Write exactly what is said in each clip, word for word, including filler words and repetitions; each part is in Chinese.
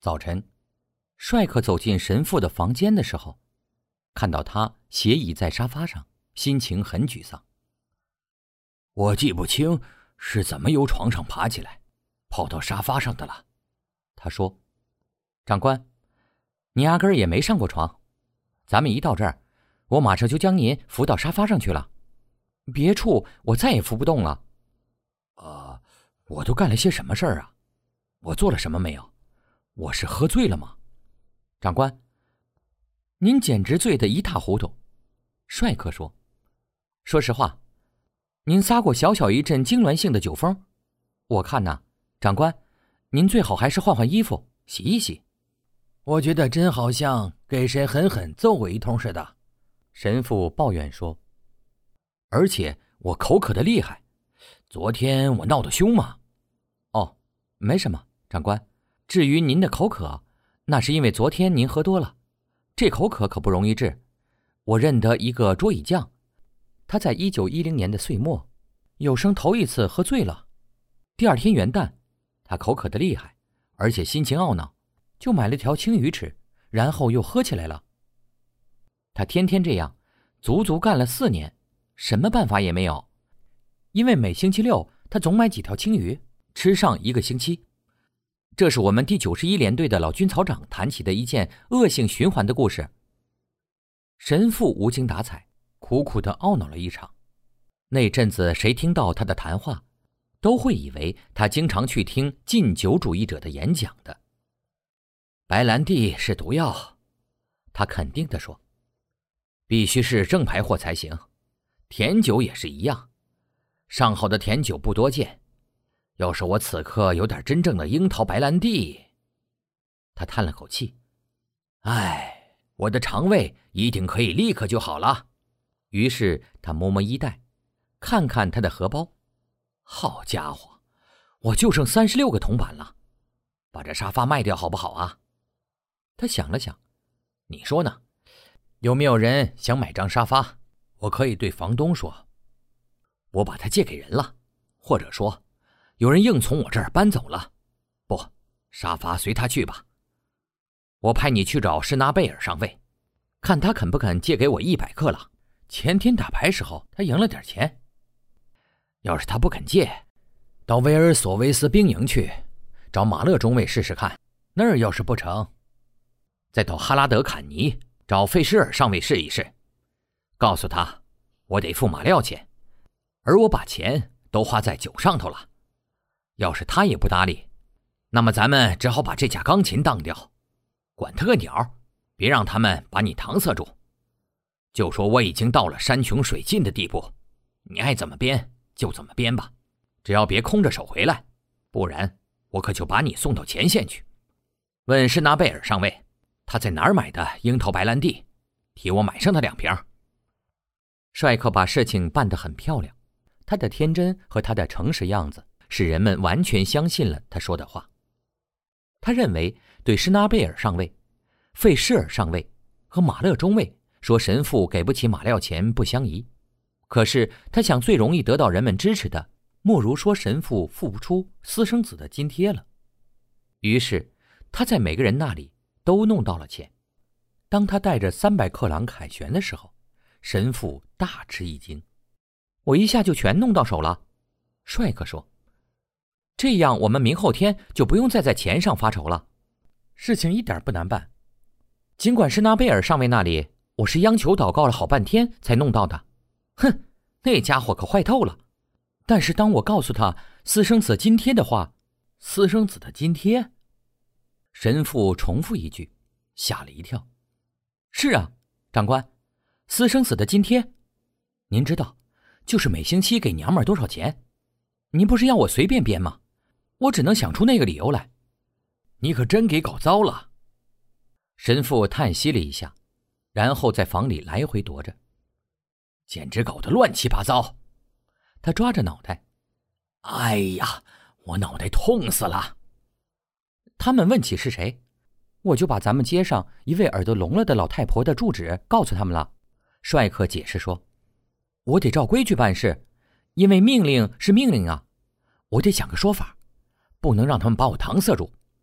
早晨，帅克走进神父的房间的时候，看到他斜倚在沙发上，心情很沮丧。 我记不清是怎么由床上爬起来，跑到沙发上的了。 他说：长官，你压根儿也没上过床，咱们一到这儿，我马上就将您扶到沙发上去了，别处我再也扶不动了。 啊，我都干了些什么事儿啊？我做了什么没有？我是喝醉了吗？ 长官，您简直醉得一塌糊涂。帅克说：说实话，您撒过小小一阵痉挛性的酒疯，我看呐，长官，您最好还是换换衣服，洗一洗。 我觉得真好像给谁狠狠揍我一通似的。 神父抱怨说： 而且我口渴的厉害，昨天我闹得凶吗？ 哦，没什么，长官。至于您的口渴，那是因为昨天您喝多了，这口渴可不容易治。我认得一个桌椅匠，他在一九一零年的岁末，有生头一次喝醉了。第二天元旦，他口渴的厉害，而且心情懊恼，就买了条青鱼吃，然后又喝起来了。他天天这样，足足干了四年，什么办法也没有。因为每星期六他总买几条青鱼，吃上一个星期。这是我们第九十一联队的老军曹长谈起的一件恶性循环的故事。神父无精打采，苦苦地懊恼了一场。那阵子谁听到他的谈话，都会以为他经常去听禁酒主义者的演讲的。 白兰地是毒药， 他肯定地说， 必须是正牌货才行。甜酒也是一样，上好的甜酒不多见。要是我此刻有点真正的樱桃白兰地…… 他叹了口气， 唉，我的肠胃一定可以立刻就好了。 于是他摸摸衣袋，看看他的荷包， 好家伙，我就剩三十六个铜板了，把这沙发卖掉好不好啊？ 他想了想， 你说呢？有没有人想买张沙发？我可以对房东说，我把它借给人了，或者说有人硬从我这儿搬走了。不，沙发随他去吧。我派你去找施纳贝尔上尉，看他肯不肯借给我一百克朗。前天打牌时候他赢了点钱。要是他不肯借，到维尔索维斯兵营去找马勒中尉试试看，那儿要是不成，再到哈拉德坎尼找费施尔上尉试一试。告诉他我得付马料钱，而我把钱都花在酒上头了。要是他也不搭理，那么咱们只好把这架钢琴当掉，管他个鸟，别让他们把你搪塞住。就说我已经到了山穷水尽的地步，你爱怎么编就怎么编吧，只要别空着手回来，不然我可就把你送到前线去。问施纳贝尔上尉，他在哪儿买的樱桃白兰地，替我买上他两瓶。 帅克把事情办得很漂亮，他的天真和他的诚实样子使人们完全相信了他说的话。他认为对施纳贝尔上尉、费施尔上尉和马勒中尉说神父给不起马料钱不相宜，可是他想最容易得到人们支持的，莫如说神父付不出私生子的津贴了。于是他在每个人那里都弄到了钱。当他带着三百克朗凯旋的时候，神父大吃一惊，我一下就全弄到手了。帅克说，这样我们明后天就不用再在钱上发愁了，事情一点不难办。尽管施纳贝尔上尉那里我是央求祷告了好半天才弄到的，哼，那家伙可坏透了。但是当我告诉他私生子津贴的话，私生子的津贴？神父重复一句，吓了一跳。是啊，长官，私生子的津贴，您知道，就是每星期给娘们儿多少钱？您不是要我随便编吗？我只能想出那个理由来。 你可真给搞糟了。 神父叹息了一下，然后在房里来回踱着， 简直搞得乱七八糟。 他抓着脑袋， 哎呀，我脑袋痛死了。 他们问起是谁，我就把咱们街上一位耳朵聋了的老太婆的住址告诉他们了。帅克解释说，我得照规矩办事，因为命令是命令啊，我得想个说法，不能让他们把我搪塞住。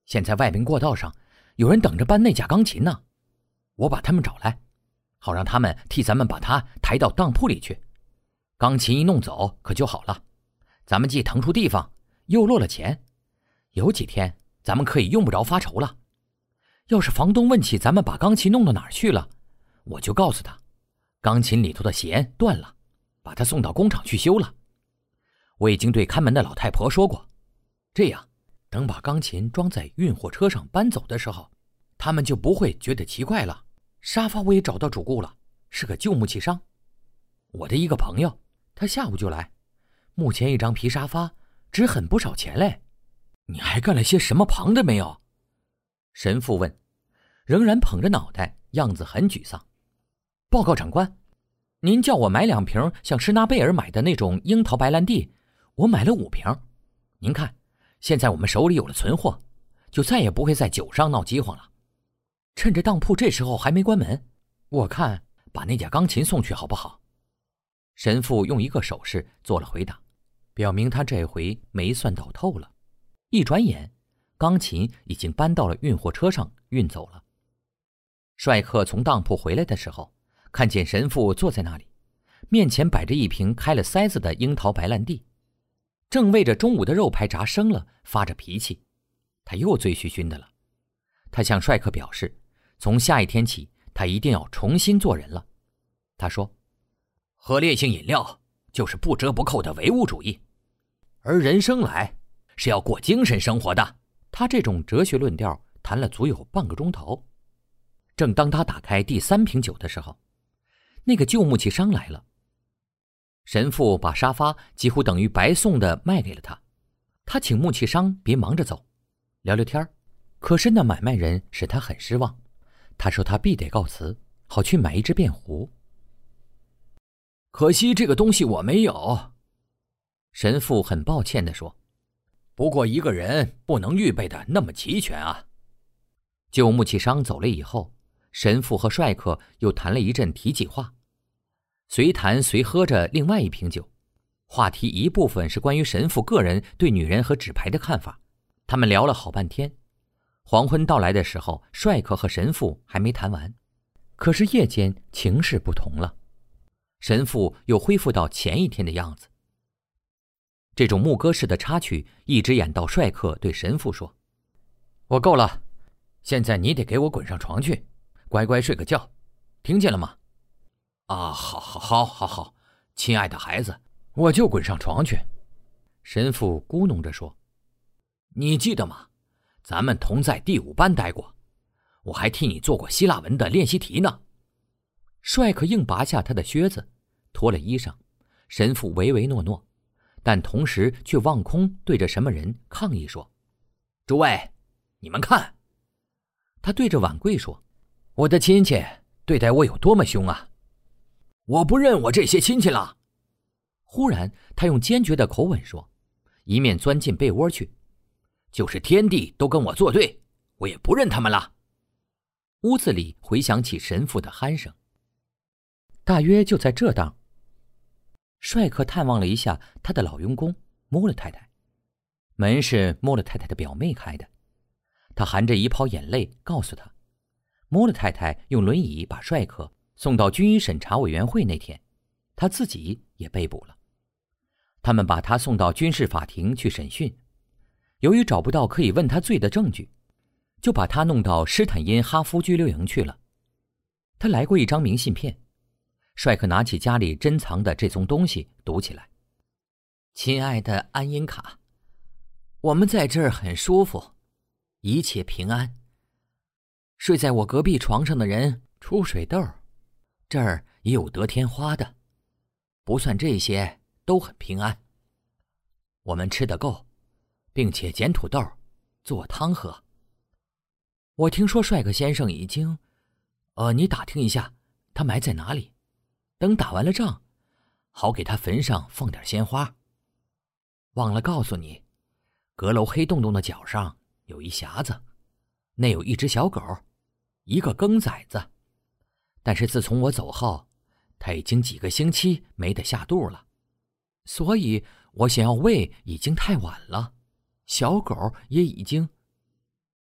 现在外面过道上有人等着搬那架钢琴呢，我把他们找来，好让他们替咱们把它抬到当铺里去。钢琴一弄走可就好了，咱们既腾出地方，又落了钱，有几天咱们可以用不着发愁了。要是房东问起咱们把钢琴弄到哪儿去了，我就告诉他，钢琴里头的弦断了，把它送到工厂去修了。我已经对看门的老太婆说过，这样等把钢琴装在运货车上搬走的时候，他们就不会觉得奇怪了。沙发我也找到主顾了，是个旧木器商，我的一个朋友，他下午就来。目前一张皮沙发只很不少钱嘞。你还干了些什么旁的没有？神父问，仍然捧着脑袋，样子很沮丧。报告长官，您叫我买两瓶像施纳贝尔买的那种樱桃白兰地，我买了五瓶。您看，现在我们手里有了存货，就再也不会在酒上闹饥荒了。趁着当铺这时候还没关门，我看把那架钢琴送去好不好？神父用一个手势做了回答，表明他这回没算倒透了。一转眼，钢琴已经搬到了运货车上运走了。帅克从当铺回来的时候，看见神父坐在那里，面前摆着一瓶开了塞子的樱桃白兰地，正为着中午的肉排炸生了发着脾气。他又醉醺醺的了。他向帅克表示，从下一天起他一定要重新做人了。他说，喝烈性饮料就是不折不扣的唯物主义，而人生来是要过精神生活的。他这种哲学论调谈了足有半个钟头。正当他打开第三瓶酒的时候，那个旧木器商来了。神父把沙发几乎等于白送的卖给了他，他请木器商别忙着走，聊聊天。可是那买卖人使他很失望，他说他必得告辞，好去买一只便壶。可惜这个东西我没有，神父很抱歉地说，不过一个人不能预备的那么齐全啊。旧木器商走了以后，神父和帅克又谈了一阵提起话，随谈随喝着另外一瓶酒。话题一部分是关于神父个人对女人和纸牌的看法，他们聊了好半天。黄昏到来的时候，帅克和神父还没谈完，可是夜间情势不同了，神父又恢复到前一天的样子。这种牧歌式的插曲一直演到帅克对神父说，我够了，现在你得给我滚上床去，乖乖睡个觉，听见了吗？啊，好好好好好，亲爱的孩子，我就滚上床去。神父咕哝着说，你记得吗？咱们同在第五班待过，我还替你做过希腊文的练习题呢。帅克硬拔下他的靴子，脱了衣裳。神父唯唯诺诺，但同时却望空对着什么人抗议说，诸位，你们看。他对着晚贵说，我的亲戚对待我有多么凶啊，我不认我这些亲戚了。忽然他用坚决的口吻说，一面钻进被窝去，就是天地都跟我作对，我也不认他们了。屋子里回响起神父的鼾声。大约就在这当，帅克探望了一下他的老佣工莫勒太太，门是莫勒太太的表妹开的。他含着一泡眼泪告诉他，莫勒太太用轮椅把帅克送到军医审查委员会那天，他自己也被捕了。他们把他送到军事法庭去审讯，由于找不到可以问他罪的证据，就把他弄到施坦因哈夫拘留营去了。他来过一张明信片，帅克拿起家里珍藏的这宗东西读起来，亲爱的安因卡，我们在这儿很舒服，一切平安。睡在我隔壁床上的人出水痘，这儿也有得天花的，不算这些都很平安。我们吃得够，并且捡土豆做汤喝。我听说帅克先生已经呃，你打听一下他埋在哪里，等打完了仗好给他坟上放点鲜花。忘了告诉你，阁楼黑洞洞的角上有一匣子，内有一只小狗，一个更崽子。但是自从我走后，他已经几个星期没得下肚了，所以我想要喂已经太晚了，小狗也已经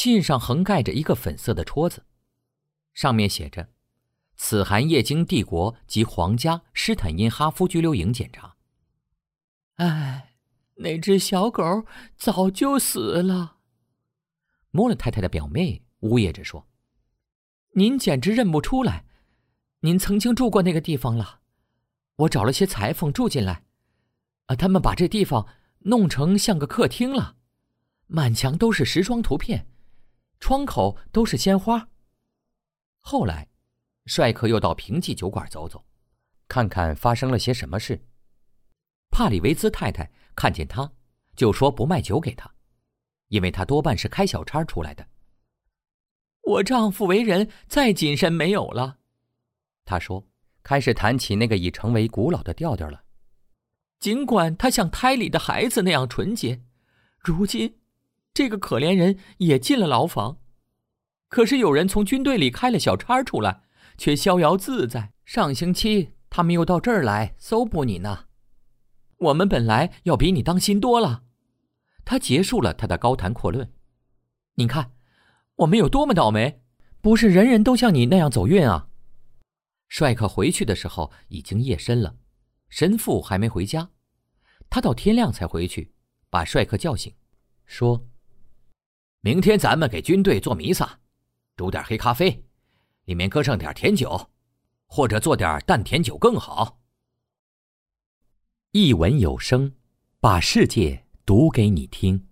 信上横盖着一个粉色的戳子，上面写着：此函夜经帝国及皇家施坦因哈夫拘留营检查。哎，那只小狗早就死了。莫勒太太的表妹呜咽着说：您简直认不出来，您曾经住过那个地方了。我找了些裁缝住进来，啊，他们把这地方弄成像个客厅了，满墙都是时装图片，窗口都是鲜花。后来帅克又到平记酒馆走走，看看发生了些什么事。帕里维兹太太看见他就说不卖酒给他，因为他多半是开小差出来的。我丈夫为人再谨慎没有了，他说，开始谈起那个已成为古老的调调了。尽管他像胎里的孩子那样纯洁，如今这个可怜人也进了牢房。可是有人从军队里开了小差出来，却逍遥自在。上星期他们又到这儿来搜捕你呢。我们本来要比你当心多了。他结束了他的高谈阔论。你看，我们有多么倒霉，不是人人都像你那样走运啊。帅克回去的时候已经夜深了，神父还没回家，他到天亮才回去，把帅克叫醒，说：明天咱们给军队做弥撒，煮点黑咖啡，里面搁上点甜酒，或者做点淡甜酒更好。一文有声，把世界读给你听。